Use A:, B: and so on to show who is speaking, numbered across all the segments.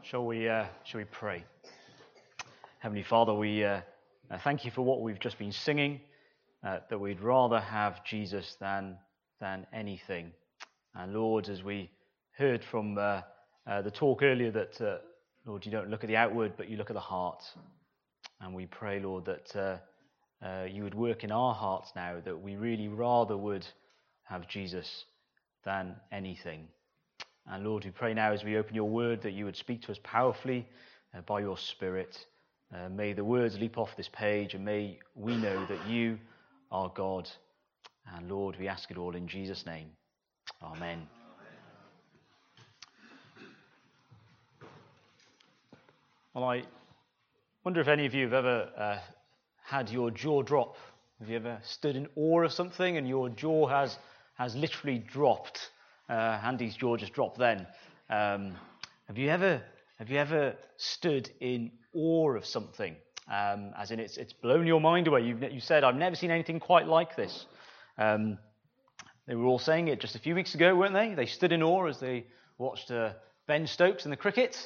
A: Shall we pray? Heavenly Father, we thank you for what we've just been singing, that we'd rather have Jesus than anything. And Lord, as we heard from the talk earlier, that Lord, you don't look at the outward, but you look at the heart. And we pray, Lord, that you would work in our hearts now, that we really rather would have Jesus than anything. And Lord, we pray now as we open your word that you would speak to us powerfully by your Spirit. May the words leap off this page, and may we know that you are God. And Lord, we ask it all in Jesus' name. Amen. Well, I wonder if any of you have ever had your jaw drop. Have you ever stood in awe of something and your jaw has literally dropped? Andy's jaw just dropped then. Have you ever stood in awe of something? As in it's blown your mind away. You said, I've never seen anything quite like this. They were all saying it just a few weeks ago, weren't they? They stood in awe as they watched Ben Stokes in the cricket.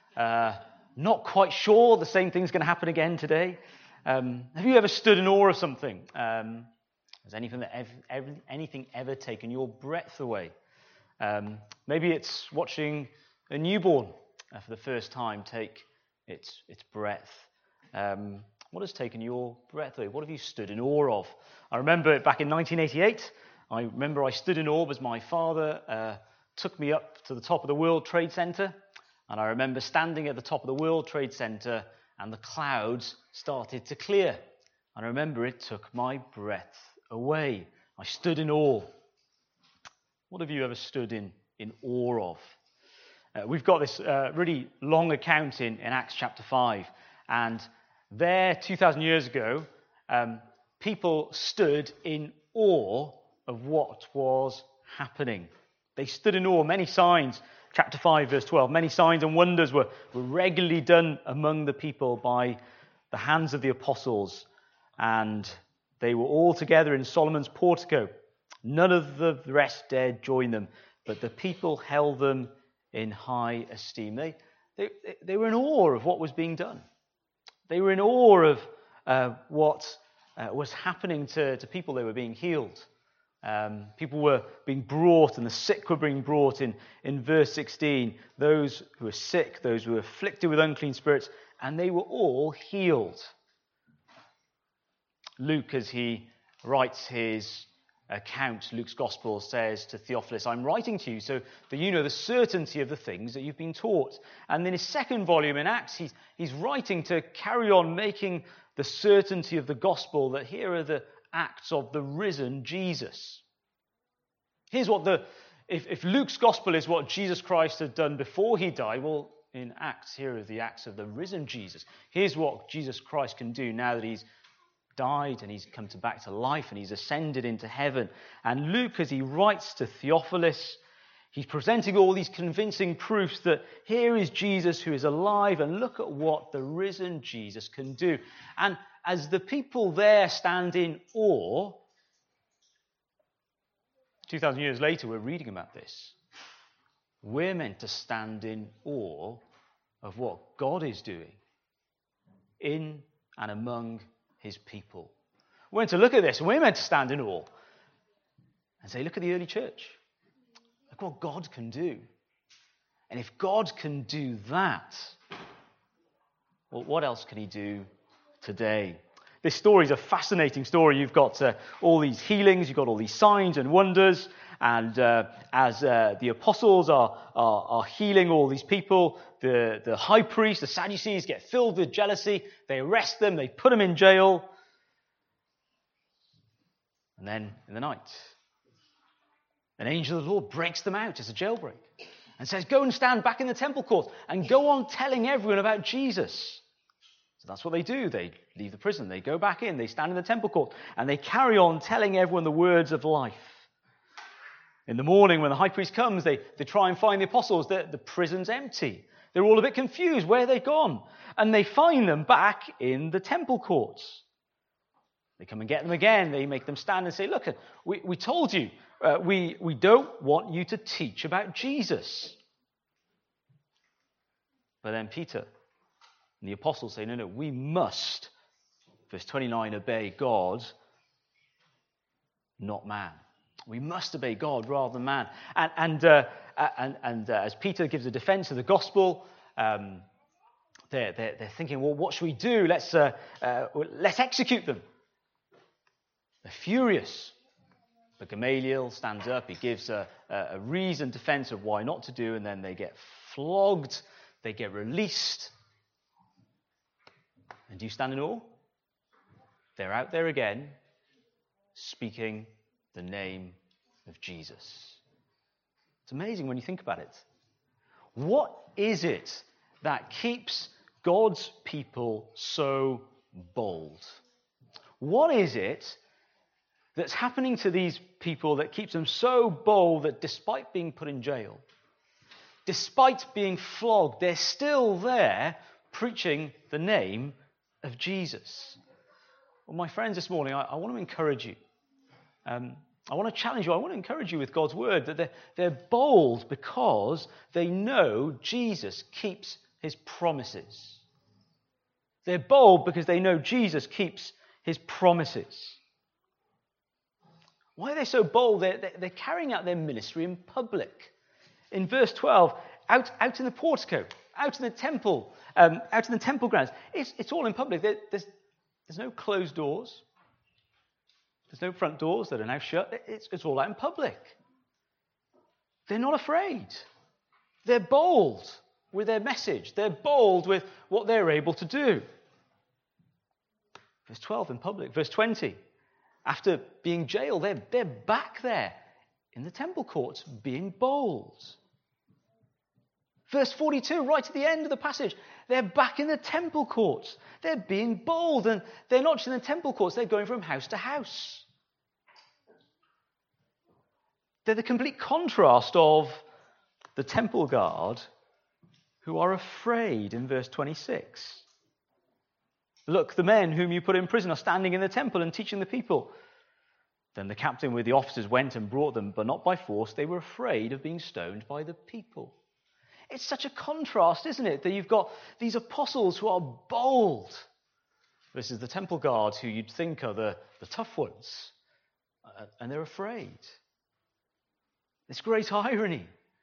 A: Not quite sure the same thing's going to happen again today. Have you ever stood in awe of something? Has anything ever taken your breath away? Maybe it's watching a newborn for the first time take its breath. What has taken your breath away? What have you stood in awe of? I remember back in 1988, I stood in awe as my father took me up to the top of the World Trade Center. And I remember standing at the top of the World Trade Center and the clouds started to clear. And I remember it took my breath away. I stood in awe. What have you ever stood in awe of? We've got this really long account in Acts chapter 5. And there, 2,000 years ago, people stood in awe of what was happening. They stood in awe. Many signs, chapter 5, verse 12, many signs and wonders were regularly done among the people by the hands of the apostles. And they were all together in Solomon's portico. None of the rest dared join them, but the people held them in high esteem. They were in awe of what was being done. They were in awe of what was happening to people. They were being healed. People were being brought, and the sick were being brought in verse 16. Those who were sick, those who were afflicted with unclean spirits, and they were all healed. Luke, as he writes his account, Luke's Gospel, says to Theophilus, I'm writing to you so that you know the certainty of the things that you've been taught. And in his second volume in Acts, he's writing to carry on making the certainty of the gospel, that here are the acts of the risen Jesus. Here's what if Luke's Gospel is what Jesus Christ had done before he died, well, in Acts, here are the acts of the risen Jesus. Here's what Jesus Christ can do now that he's died and he's come back to life and he's ascended into heaven. And Luke, as he writes to Theophilus, he's presenting all these convincing proofs that here is Jesus who is alive, and look at what the risen Jesus can do. And as the people there stand in awe, 2,000 years later we're reading about this. We're meant to stand in awe of what God is doing in and among his people. We're meant to look at this, and we're meant to stand in awe and say, look at the early church. Look what God can do. And if God can do that, well, what else can he do today? This story is a fascinating story. You've got all these healings, you've got all these signs and wonders, and as the apostles are healing all these people, the high priest, the Sadducees, get filled with jealousy. They arrest them, they put them in jail. And then in the night, an angel of the Lord breaks them out as a jailbreak and says, go and stand back in the temple court and go on telling everyone about Jesus. So that's what they do. They leave the prison, they go back in, they stand in the temple court, and they carry on telling everyone the words of life. In the morning, when the high priest comes, they try and find the apostles. The prison's empty. They're all a bit confused. Where have they gone? And they find them back in the temple courts. They come and get them again. They make them stand and say, look, we told you, we don't want you to teach about Jesus. But then Peter and the apostles say, no, we must, verse 29, obey God, not man. We must obey God rather than man. And as Peter gives a defense of the gospel, they're thinking, well, what should we do? Let's execute them. They're furious. But Gamaliel stands up. He gives a reasoned defense of why not to do, and then they get flogged. They get released. And do you stand in awe? They're out there again, speaking the name of Jesus. It's amazing when you think about it. What is it that keeps God's people so bold? What is it that's happening to these people that keeps them so bold that despite being put in jail, despite being flogged, they're still there preaching the name of Jesus? Well, my friends, this morning, I want to encourage you. I want to challenge you. I want to encourage you with God's word that they're bold because they know Jesus keeps his promises. They're bold because they know Jesus keeps his promises. Why are they so bold? They're carrying out their ministry in public. In verse 12, out in the portico, out in the temple grounds. It's all in public. There's no closed doors. There's no front doors that are now shut. It's all out in public. They're not afraid. They're bold with their message. They're bold with what they're able to do. Verse 12 in public. Verse 20. After being jailed, they're back there in the temple courts being bold. Verse 42, right at the end of the passage, they're back in the temple courts. They're being bold, and they're not just in the temple courts, they're going from house to house. They're the complete contrast of the temple guard who are afraid in verse 26. Look, the men whom you put in prison are standing in the temple and teaching the people. Then the captain with the officers went and brought them, but not by force. They were afraid of being stoned by the people. It's such a contrast, isn't it, that you've got these apostles who are bold versus the temple guards who you'd think are the tough ones, and they're afraid. It's great irony.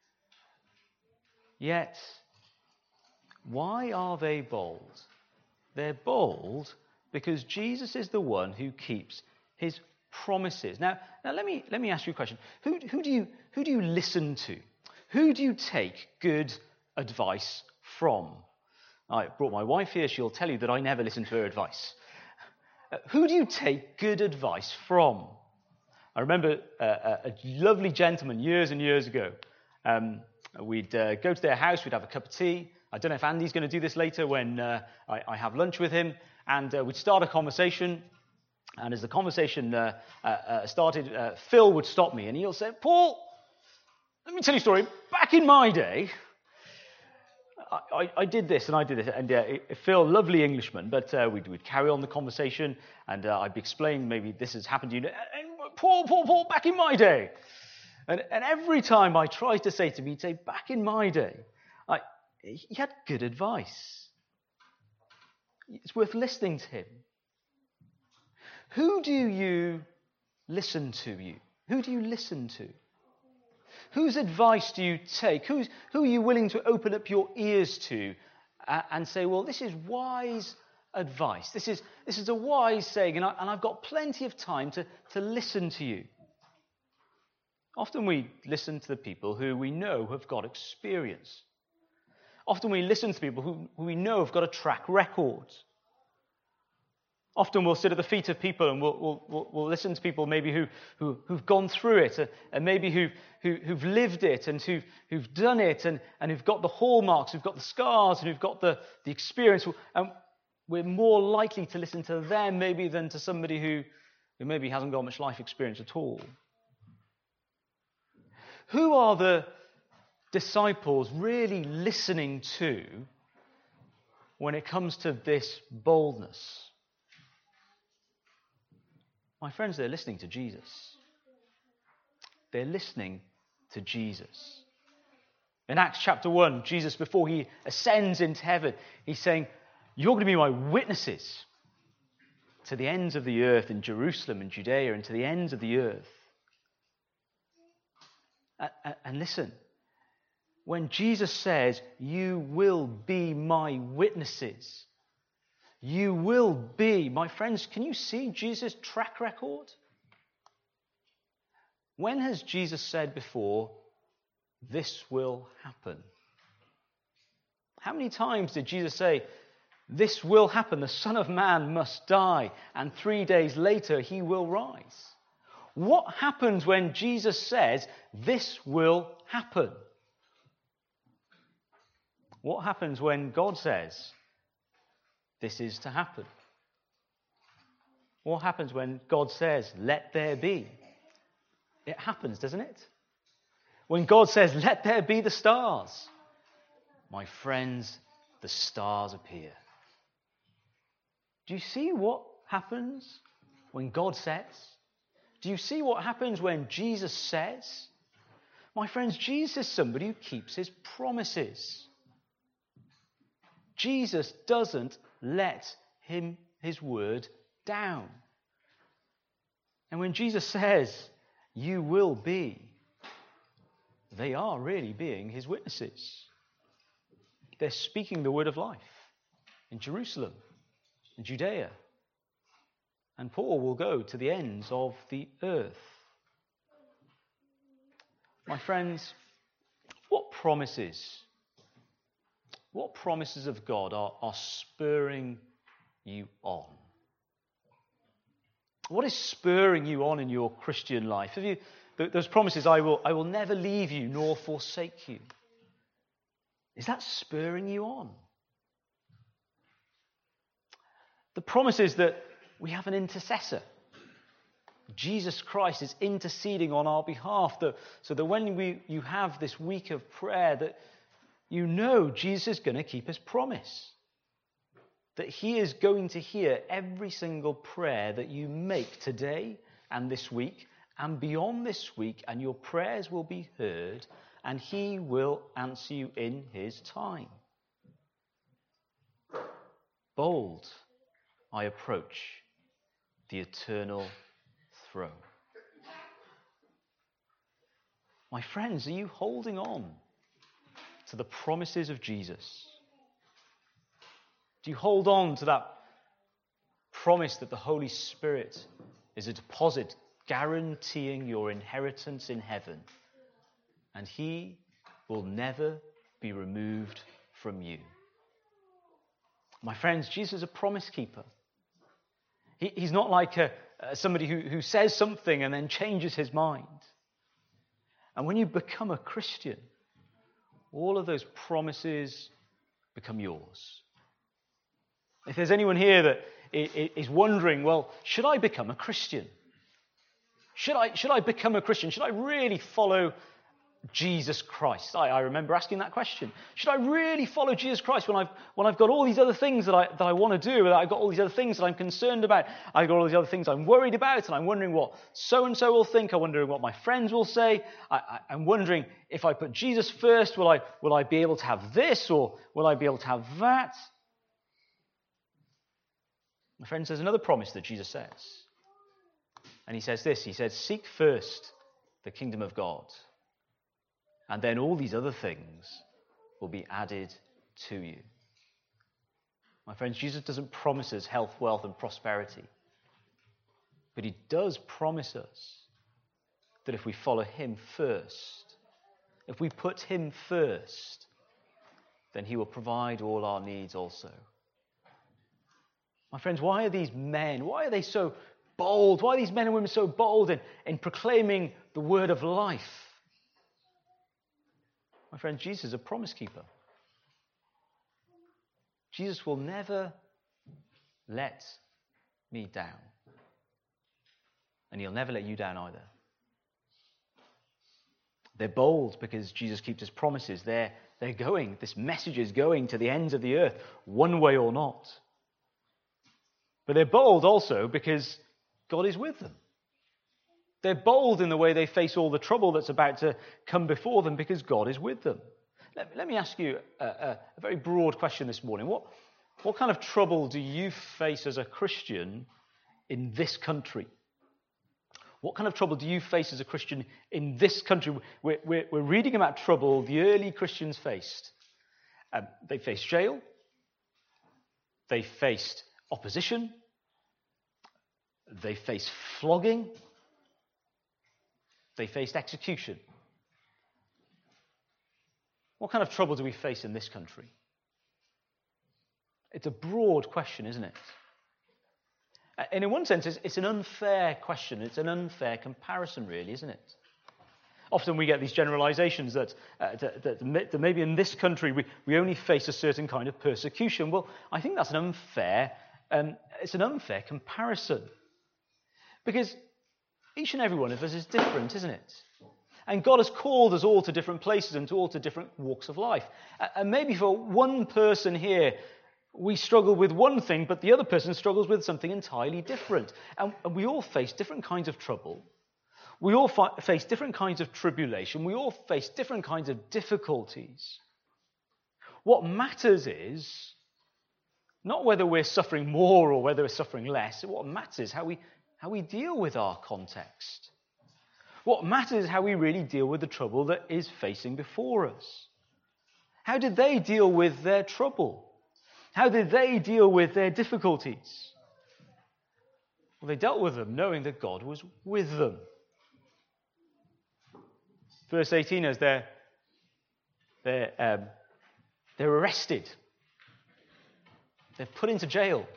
A: Yet, why are they bold? They're bold because Jesus is the one who keeps his promises. Now let me ask you a question. Who do you listen to? Who do you take good advice from? I brought my wife here. She'll tell you that I never listen to her advice. Who do you take good advice from? I remember a lovely gentleman years and years ago. We'd go to their house. We'd have a cup of tea. I don't know if Andy's going to do this later when I have lunch with him. And we'd start a conversation. And as the conversation started, Phil would stop me and he'll say, Paul, let me tell you a story. Back in my day, I did this and I did this. And Phil, lovely Englishman, but we'd carry on the conversation and I'd be explaining maybe this has happened to you. And Paul, back in my day. And every time I tried to say to him, he'd say, back in my day. He had good advice. It's worth listening to him. Who do you listen to? Who do you listen to? Whose advice do you take? Who are you willing to open up your ears to and say, well, this is wise advice. This is a wise saying, and I've got plenty of time to listen to you. Often we listen to the people who we know have got experience. Often we listen to people who we know have got a track record. Often we'll sit at the feet of people and we'll listen to people maybe who've gone through it and maybe who've lived it and who've done it and who've got the hallmarks, who've got the scars and who've got the experience. And we're more likely to listen to them maybe than to somebody who maybe hasn't got much life experience at all. Who are the disciples really listening to when it comes to this boldness? My friends, they're listening to Jesus. They're listening to Jesus. In Acts chapter 1, Jesus, before he ascends into heaven, he's saying, you're going to be my witnesses to the ends of the earth, in Jerusalem and Judea, and to the ends of the earth. And listen, when Jesus says, you will be my witnesses, you will be, my friends, can you see Jesus' track record? When has Jesus said before, this will happen? How many times did Jesus say, this will happen, the Son of Man must die, and 3 days later he will rise? What happens when Jesus says, this will happen? What happens when God says, this is to happen? What happens when God says, let there be? It happens, doesn't it? When God says, let there be the stars, my friends, the stars appear. Do you see what happens when God says? Do you see what happens when Jesus says? My friends, Jesus is somebody who keeps his promises. Jesus doesn't let his word down. And when Jesus says, you will be, they are really being his witnesses. They're speaking the word of life in Jerusalem, in Judea. And Paul will go to the ends of the earth. My friends, what promises of God are spurring you on? What is spurring you on in your Christian life? Have you those promises, I will never leave you nor forsake you? Is that spurring you on? The promise is that we have an intercessor. Jesus Christ is interceding on our behalf, so that when you have this week of prayer, that you know Jesus is going to keep his promise. That he is going to hear every single prayer that you make today and this week and beyond this week, and your prayers will be heard, and he will answer you in his time. Bold, I approach the eternal throne. My friends, are you holding on to the promises of Jesus? Do you hold on to that promise that the Holy Spirit is a deposit guaranteeing your inheritance in heaven, and he will never be removed from you? My friends, Jesus is a promise keeper. He's not like somebody who says something and then changes his mind. And when you become a Christian, all of those promises become yours. If there's anyone here that is wondering, well, should I become a Christian? Should I become a Christian? Should I really follow Jesus Christ? I remember asking that question. Should I really follow Jesus Christ when I've got all these other things that I want to do, that I've got all these other things that I'm concerned about, I've got all these other things I'm worried about, and I'm wondering what so-and-so will think, I'm wondering what my friends will say, I'm wondering if I put Jesus first, will I be able to have this, or will I be able to have that? My friends, there's another promise that Jesus says. And he says this, he said, seek first the kingdom of God, and then all these other things will be added to you. My friends, Jesus doesn't promise us health, wealth, and prosperity. But he does promise us that if we follow him first, if we put him first, then he will provide all our needs also. My friends, why are these men, why are they so bold? Why are these men and women so bold in proclaiming the word of life? My friend, Jesus is a promise keeper. Jesus will never let me down. And he'll never let you down either. They're bold because Jesus keeps his promises. They're going, this message is going to the ends of the earth, one way or not. But they're bold also because God is with them. They're bold in the way they face all the trouble that's about to come before them because God is with them. Let me ask you a very broad question this morning. What kind of trouble do you face as a Christian in this country? What kind of trouble do you face as a Christian in this country? We're reading about trouble the early Christians faced. They faced jail. They faced opposition. They faced flogging. They faced execution. What kind of trouble do we face in this country? It's a broad question, isn't it? And in one sense, it's an unfair question. It's an unfair comparison, really, isn't it? Often we get these generalizations that maybe in this country we only face a certain kind of persecution. Well, I think that's an unfair comparison. Because each and every one of us is different, isn't it? And God has called us all to different places and to all to different walks of life. And maybe for one person here, we struggle with one thing, but the other person struggles with something entirely different. And we all face different kinds of trouble. We all face different kinds of tribulation. We all face different kinds of difficulties. What matters is not whether we're suffering more or whether we're suffering less. What matters is how we deal with our context. What matters is how we really deal with the trouble that is facing before us. How did they deal with their trouble? How did they deal with their difficulties? Well, they dealt with them knowing that God was with them. Verse 18, as they're arrested. They're put into jail.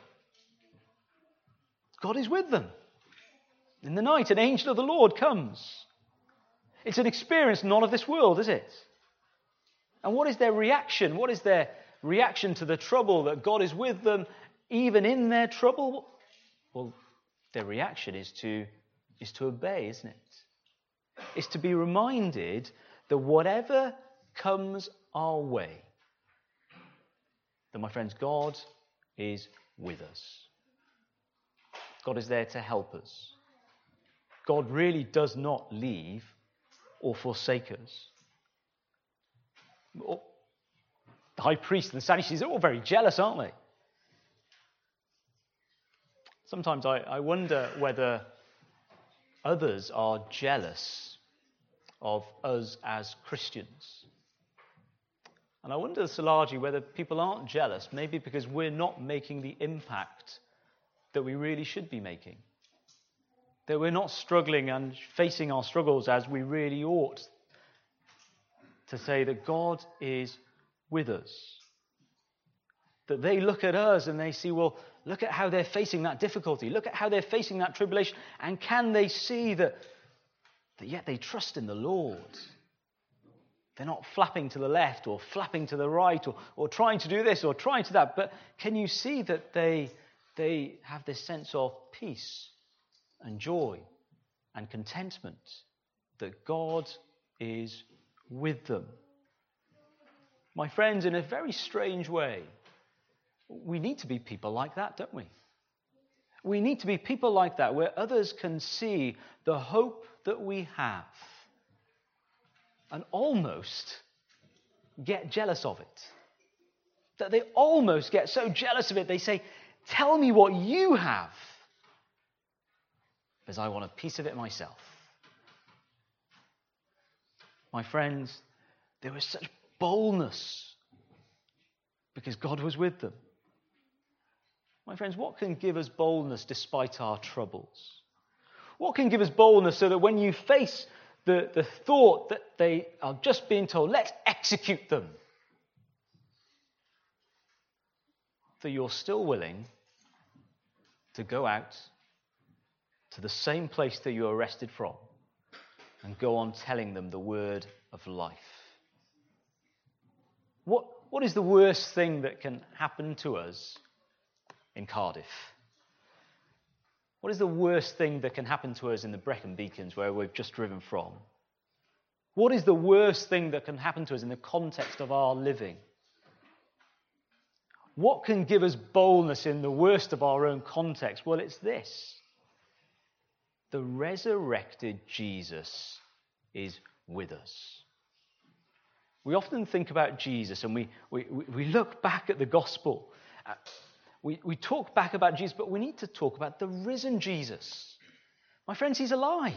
A: God is with them. In the night, an angel of the Lord comes. It's an experience not of this world, is it? And what is their reaction? What is their reaction to the trouble that God is with them, even in their trouble? Well, their reaction is to obey, isn't it? It's to be reminded that whatever comes our way, that, my friends, God is with us. God is there to help us. God really does not leave or forsake us. The high priest and the Sadducees are all very jealous, aren't they? Sometimes I wonder whether others are jealous of us as Christians. And I wonder so largely whether people aren't jealous, maybe because we're not making the impact that we really should be making. That we're not struggling and facing our struggles as we really ought, to say that God is with us. That they look at us and they see, well, look at how they're facing that difficulty. Look at how they're facing that tribulation. And can they see that yet they trust in the Lord? They're not flapping to the left or flapping to the right or trying to do this or trying to that. But can you see that they have this sense of peace and joy and contentment, that God is with them? My friends, in a very strange way, we need to be people like that, don't we? We need to be people like that, where others can see the hope that we have and almost get jealous of it. That they almost get so jealous of it, they say, tell me what you have, because I want a piece of it myself. My friends, there was such boldness because God was with them. My friends, what can give us boldness despite our troubles? What can give us boldness so that when you face the thought that they are just being told, let's execute them, that you're still willing to go out to the same place that you were arrested from and go on telling them the word of life? What is the worst thing that can happen to us in Cardiff? What is the worst thing that can happen to us in the Brecon Beacons, where we've just driven from? What is the worst thing that can happen to us in the context of our living? What can give us boldness in the worst of our own context? Well, it's this. The resurrected Jesus is with us. We often think about Jesus and we look back at the gospel. We talk back about Jesus, but we need to talk about the risen Jesus. My friends, he's alive.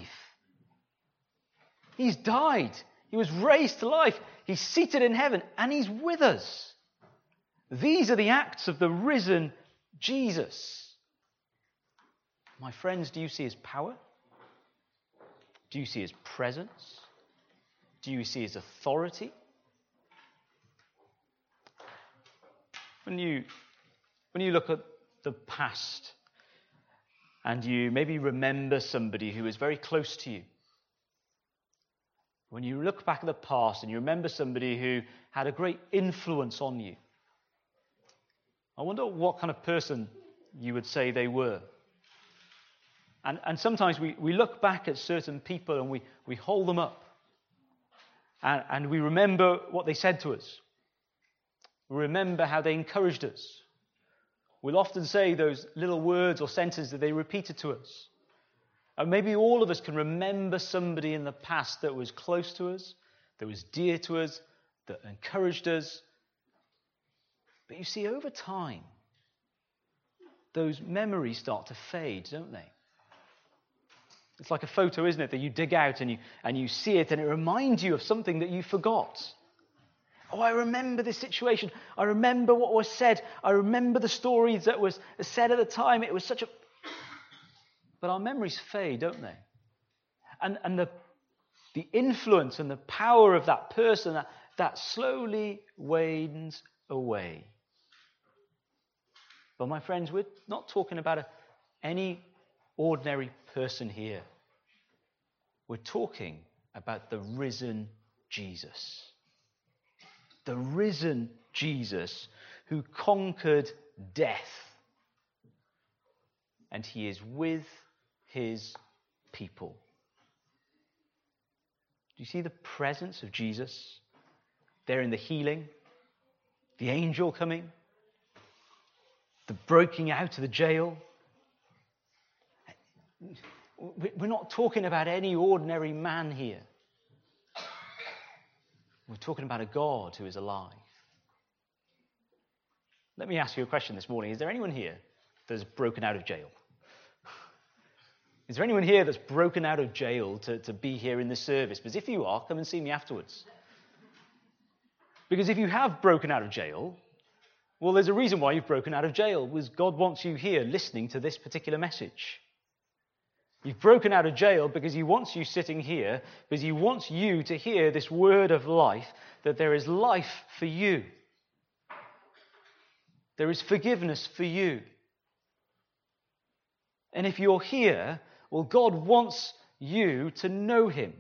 A: He's died. He was raised to life. He's seated in heaven and he's with us. These are the acts of the risen Jesus. My friends, do you see his power? Do you see his presence? Do you see his authority? When you look at the past and you maybe remember somebody who was very close to you, when you look back at the past and you remember somebody who had a great influence on you, I wonder what kind of person you would say they were. And sometimes we look back at certain people and we hold them up and we remember what they said to us. We remember how they encouraged us. We'll often say those little words or sentences that they repeated to us. And maybe all of us can remember somebody in the past that was close to us, that was dear to us, that encouraged us. But you see, over time, those memories start to fade, don't they? It's like a photo, isn't it, that you dig out and you see it and it reminds you of something that you forgot. Oh, I remember this situation. I remember what was said. I remember the stories that was said at the time. It was such a... But our memories fade, don't they? And the influence and the power of that person, that slowly wanes away. But my friends, we're not talking about any ordinary person here. We're talking about the risen Jesus. The risen Jesus who conquered death. And he is with his people. Do you see the presence of Jesus there in the healing? The angel coming? The breaking out of the jail? We're not talking about any ordinary man here. We're talking about a God who is alive. Let me ask you a question this morning. Is there anyone here that's broken out of jail? Is there anyone here that's broken out of jail to be here in this service? Because if you are, come and see me afterwards. Because if you have broken out of jail, well, there's a reason why you've broken out of jail. Because God wants you here listening to this particular message. You've broken out of jail because he wants you sitting here, because he wants you to hear this word of life, that there is life for you. There is forgiveness for you. And if you're here, well, God wants you to know him.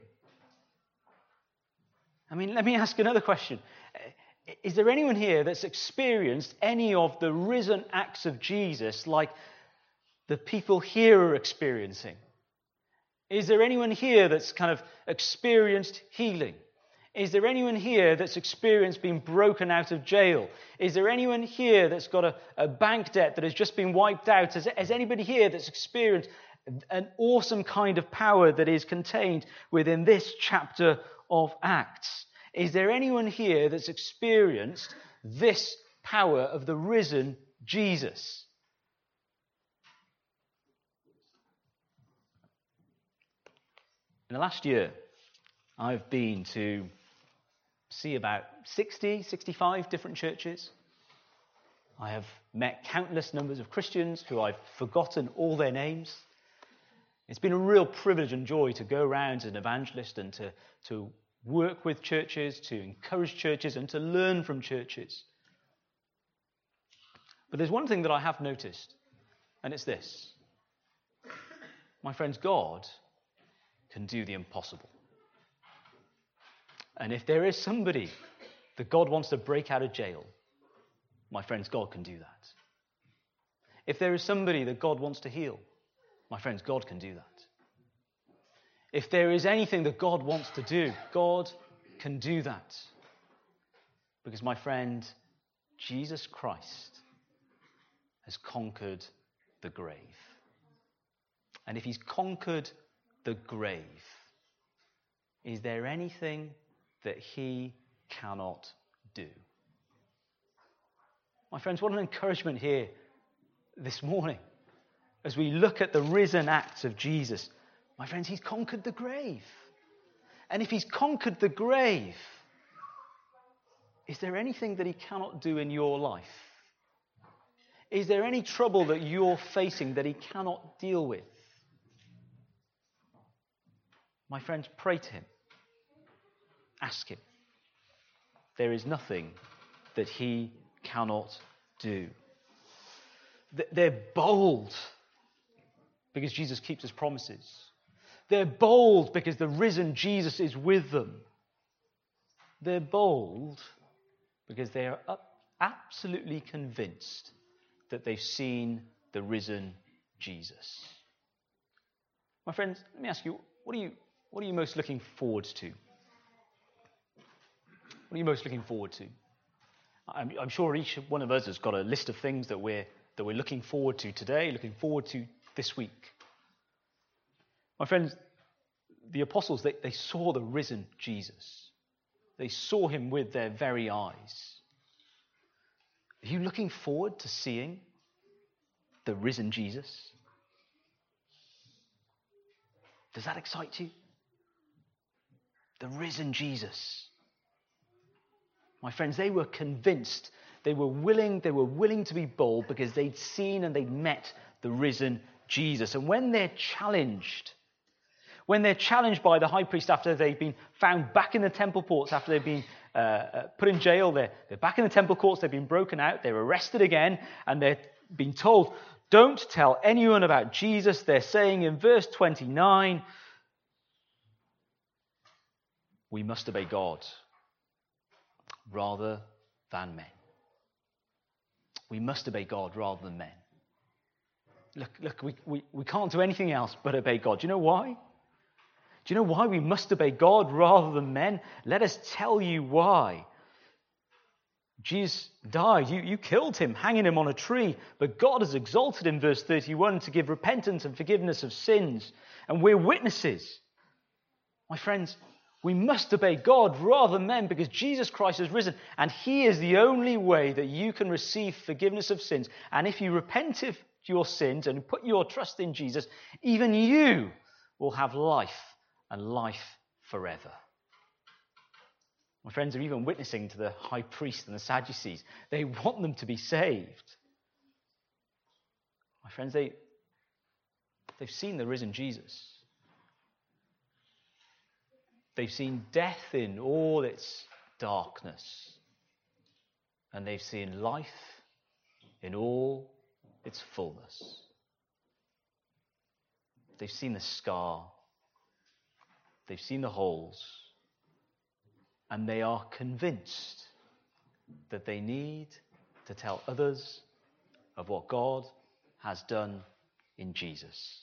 A: I mean, let me ask another question. Is there anyone here that's experienced any of the risen acts of Jesus like the people here are experiencing? Is there anyone here that's kind of experienced healing? Is there anyone here that's experienced being broken out of jail? Is there anyone here that's got a bank debt that has just been wiped out? Has anybody here that's experienced an awesome kind of power that is contained within this chapter of Acts? Is there anyone here that's experienced this power of the risen Jesus? In the last year, I've been to see about 60, 65 different churches. I have met countless numbers of Christians who I've forgotten all their names. It's been a real privilege and joy to go around as an evangelist and to work with churches, to encourage churches and to learn from churches. But there's one thing that I have noticed, and it's this. My friends, God can do the impossible. And if there is somebody that God wants to break out of jail, my friends, God can do that. If there is somebody that God wants to heal, my friends, God can do that. If there is anything that God wants to do, God can do that. Because, my friend, Jesus Christ has conquered the grave. And if he's conquered the grave, is there anything that he cannot do. My friends, what an encouragement here this morning as we look at the risen acts of Jesus. My friends, he's conquered the grave. And if he's conquered the grave, is there anything that he cannot do in your life? Is there any trouble that you're facing that he cannot deal with? My friends, pray to him. Ask him. There is nothing that he cannot do. They're bold because Jesus keeps his promises. They're bold because the risen Jesus is with them. They're bold because they are absolutely convinced that they've seen the risen Jesus. My friends, let me ask you, what are you most looking forward to? What are you most looking forward to? I'm sure each one of us has got a list of things that we're looking forward to today, looking forward to this week. My friends, the apostles, they saw the risen Jesus. They saw him with their very eyes. Are you looking forward to seeing the risen Jesus? Does that excite you? The risen Jesus. My friends, they were convinced, they were willing to be bold because they'd seen and they'd met the risen Jesus. And when they're challenged by the high priest after they've been found back in the temple courts, after they've been put in jail, they're back in the temple courts, they've been broken out, they're arrested again, and they're being told, don't tell anyone about Jesus. They're saying in verse 29, we must obey God rather than men. We must obey God rather than men. Look, we can't do anything else but obey God. Do you know why? Do you know why we must obey God rather than men? Let us tell you why. Jesus died. You killed him, hanging him on a tree. But God has exalted him, verse 31, to give repentance and forgiveness of sins. And we're witnesses. My friends, we must obey God rather than men because Jesus Christ has risen. And he is the only way that you can receive forgiveness of sins. And if you repent of your sins and put your trust in Jesus, even you will have life and life forever. My friends are even witnessing to the high priest and the Sadducees. They want them to be saved. My friends, they've seen the risen Jesus. They've seen death in all its darkness. And they've seen life in all its fullness. They've seen the scar. They've seen the holes. And they are convinced that they need to tell others of what God has done in Jesus.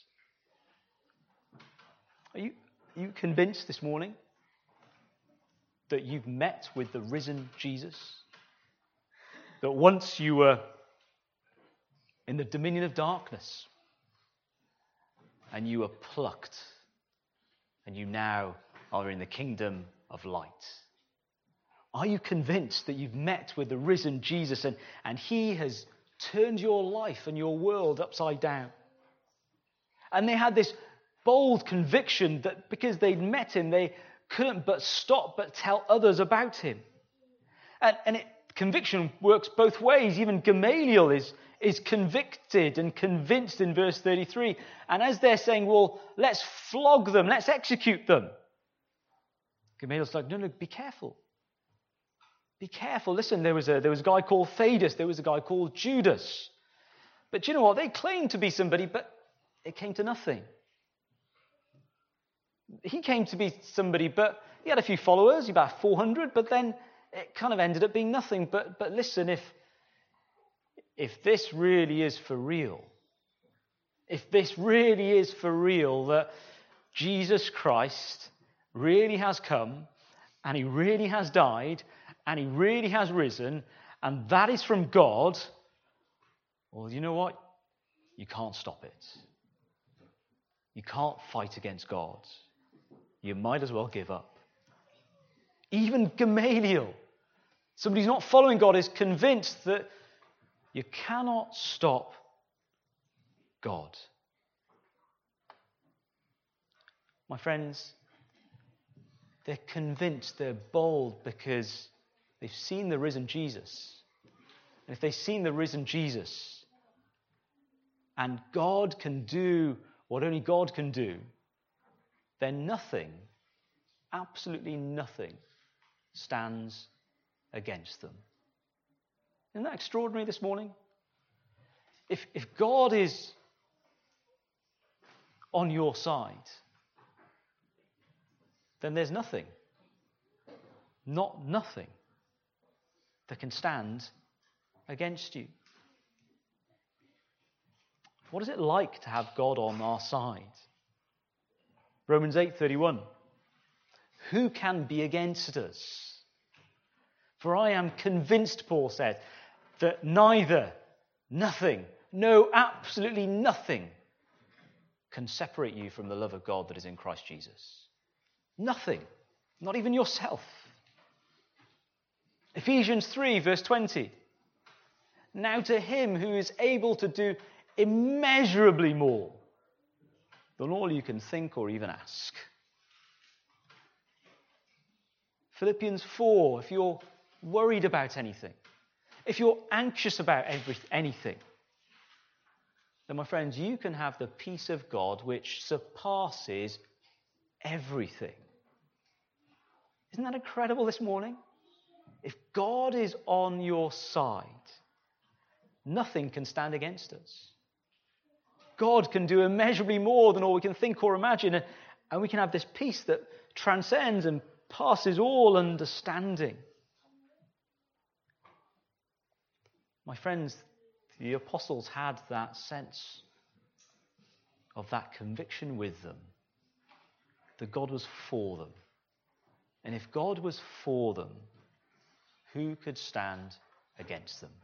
A: Are you convinced this morning that you've met with the risen Jesus? That once you were in the dominion of darkness and you were plucked and you now are in the kingdom of light? Are you convinced that you've met with the risen Jesus and he has turned your life and your world upside down? And they had this bold conviction that because they'd met him, they couldn't but stop but tell others about him. And conviction works both ways. Even Gamaliel is convicted and convinced in verse 33. And as they're saying, well, let's flog them, let's execute them, Gamaliel's like, no, be careful. Be careful. Listen, there was a guy called Thaddeus. There was a guy called Judas. But you know what? They claimed to be somebody, but it came to nothing. He came to be somebody, but he had a few followers, about 400, but then it kind of ended up being nothing. But listen, if this really is for real, that Jesus Christ really has come, and he really has died, and he really has risen, and that is from God, well, you know what? You can't stop it. You can't fight against God. You might as well give up. Even Gamaliel, Somebody who's not following God is convinced that you cannot stop God. My friends, they're convinced, they're bold because they've seen the risen Jesus. And if they've seen the risen Jesus, and God can do what only God can do, then nothing, absolutely nothing, stands against them. Isn't that extraordinary this morning? If God is on your side, then there's nothing, not nothing, that can stand against you. What is it like to have God on our side? Romans 8:31. Who can be against us? For I am convinced, Paul said, that neither, nothing, no, absolutely nothing can separate you from the love of God that is in Christ Jesus. Nothing. Not even yourself. Ephesians 3, verse 20. Now to him who is able to do immeasurably more than all you can think or even ask. Philippians 4, if you're worried about anything, if you're anxious about anything, then my friends, you can have the peace of God which surpasses everything. Isn't that incredible this morning? If God is on your side, nothing can stand against us. God can do immeasurably more than all we can think or imagine, and we can have this peace that transcends and passes all understanding. My friends, the apostles had that sense of that conviction with them, that God was for them. And if God was for them, who could stand against them?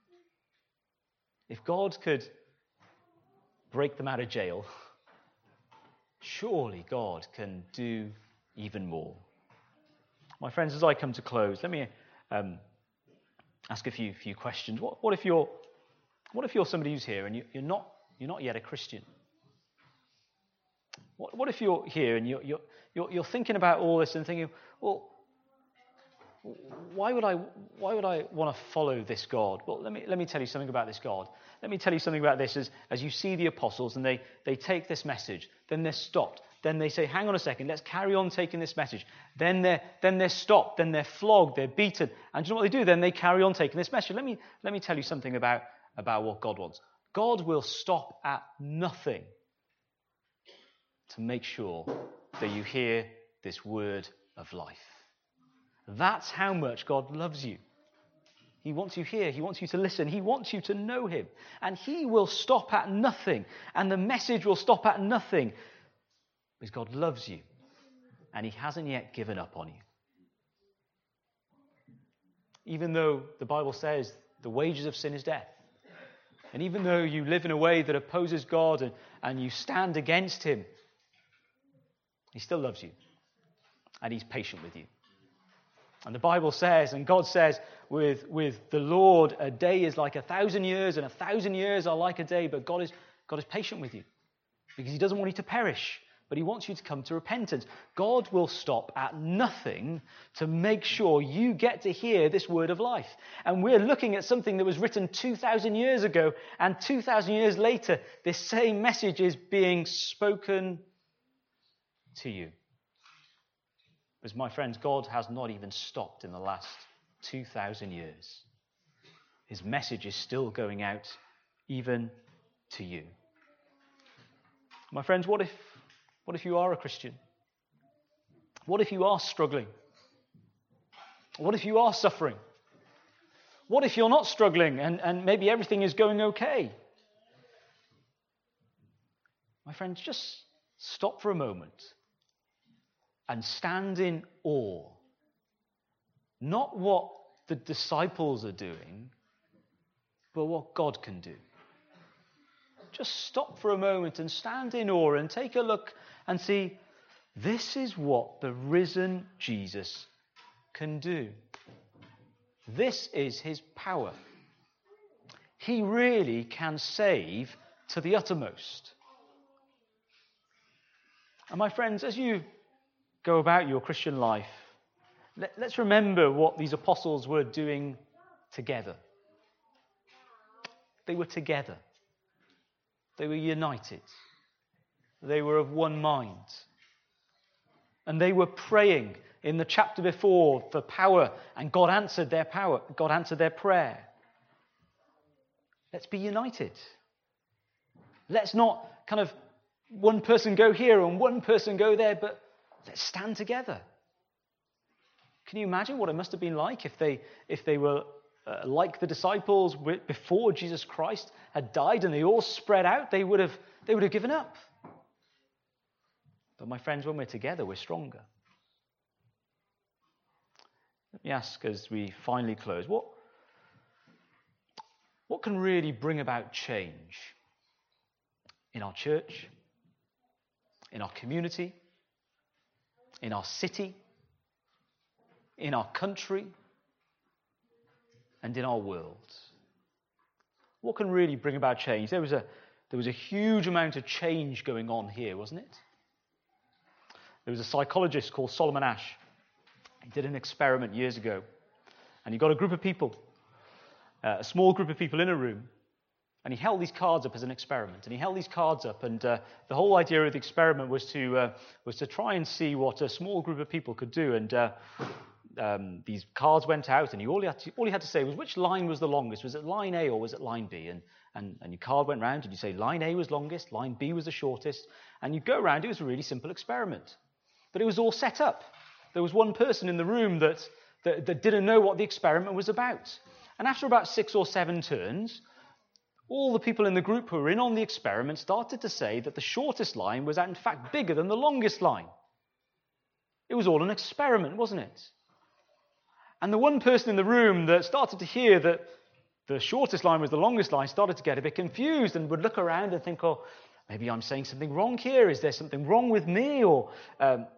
A: If God could break them out of jail, surely God can do even more. My friends, as I come to close, let me ask a few questions. What if you're somebody who's here and you're not yet a Christian? What if you're here and you're thinking about all this and thinking, well, why would I want to follow this God? Well, let me tell you something about this God. Let me tell you something about this as you see the apostles and they take this message, then they're stopped. Then they say, hang on a second, let's carry on taking this message. Then they're stopped, then they're flogged, they're beaten. And do you know what they do? Then they carry on taking this message. Let me tell you something about what God wants. God will stop at nothing to make sure that you hear this word of life. That's how much God loves you. He wants you here. He wants you to listen. He wants you to know him. And he will stop at nothing. And the message will stop at nothing. Because God loves you. And he hasn't yet given up on you. Even though the Bible says the wages of sin is death. And even though you live in a way that opposes God and you stand against him, he still loves you. And he's patient with you. And the Bible says, and God says, with the Lord, a day is like 1,000 years, and 1,000 years are like a day. But God is patient with you. Because he doesn't want you to perish. But he wants you to come to repentance. God will stop at nothing to make sure you get to hear this word of life. And we're looking at something that was written 2,000 years ago. And 2,000 years later, this same message is being spoken to you. Because, my friends, God has not even stopped in the last 2,000 years. His message is still going out even to you. My friends, what if you are a Christian? What if you are struggling? What if you are suffering? What if you're not struggling and maybe everything is going okay? My friends, just stop for a moment and stand in awe. Not what the disciples are doing, but what God can do. Just stop for a moment and stand in awe and take a look and see, this is what the risen Jesus can do. This is his power. He really can save to the uttermost. And my friends, as you go about your Christian life, let's remember what these apostles were doing together. They were together. They were united. They were of one mind. And they were praying in the chapter before for power, and God answered their power. God answered their prayer. Let's be united. Let's not kind of one person go here and one person go there, but let's stand together. Can you imagine what it must have been like if they were like the disciples before Jesus Christ had died and they all spread out? They would have given up. But my friends, when we're together, we're stronger. Let me ask as we finally close, what can really bring about change in our church, in our community, in our city, in our country, and in our world? What can really bring about change? There was a huge amount of change going on here, wasn't it? There was a psychologist called Solomon Asch. He did an experiment years ago, and he got a group of people, a small group of people in a room, and he held these cards up as an experiment. And he held these cards up, and the whole idea of the experiment was to try and see what a small group of people could do. And these cards went out, and all he had to say was which line was the longest. Was it line A or was it line B? And your card went round, and you say line A was longest, line B was the shortest, and you go around. It was a really simple experiment, but it was all set up. There was one person in the room that didn't know what the experiment was about. And after about 6 or 7 turns, all the people in the group who were in on the experiment started to say that the shortest line was in fact bigger than the longest line. It was all an experiment, wasn't it? And the one person in the room that started to hear that the shortest line was the longest line started to get a bit confused and would look around and think, oh, maybe I'm saying something wrong here. Is there something wrong with me? And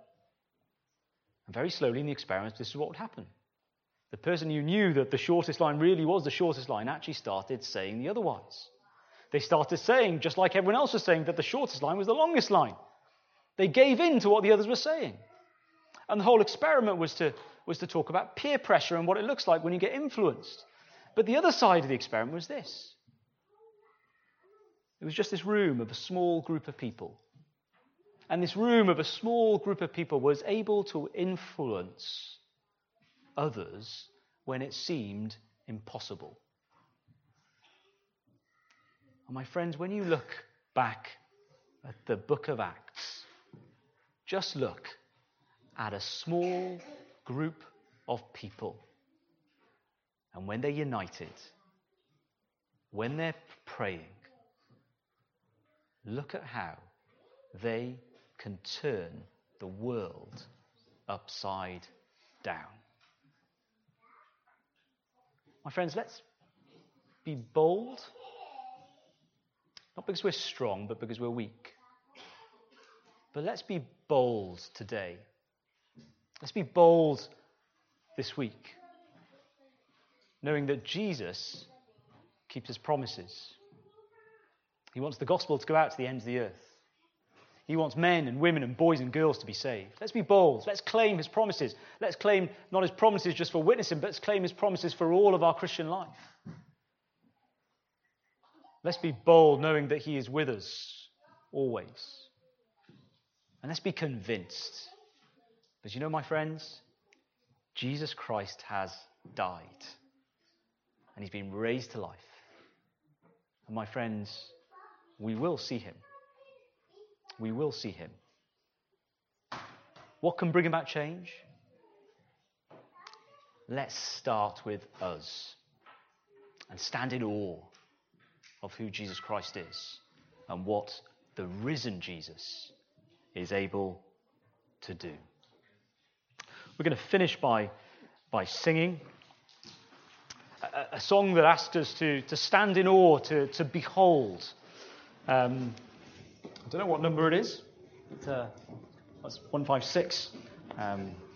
A: very slowly in the experiment, this is what would happen. The person who knew that the shortest line really was the shortest line actually started saying the otherwise. They started saying, just like everyone else was saying, that the shortest line was the longest line. They gave in to what the others were saying. And the whole experiment was to talk about peer pressure and what it looks like when you get influenced. But the other side of the experiment was this. It was just this room of a small group of people. And this room of a small group of people was able to influence others when it seemed impossible. And my friends, when you look back at the book of Acts, just look at a small group of people. And when they're united, when they're praying, look at how they can turn the world upside down. My friends, let's be bold, not because we're strong, but because we're weak. But let's be bold today. Let's be bold this week, knowing that Jesus keeps his promises. He wants the gospel to go out to the ends of the earth. He wants men and women and boys and girls to be saved. Let's be bold. Let's claim his promises. Let's claim not his promises just for witnessing, but let's claim his promises for all of our Christian life. Let's be bold knowing that he is with us always. And let's be convinced. Because you know, my friends, Jesus Christ has died. And he's been raised to life. And my friends, we will see him. We will see him. What can bring about change? Let's start with us and stand in awe of who Jesus Christ is and what the risen Jesus is able to do. We're going to finish by singing a song that asks us to stand in awe, to behold. I don't know what number it is. That's 156.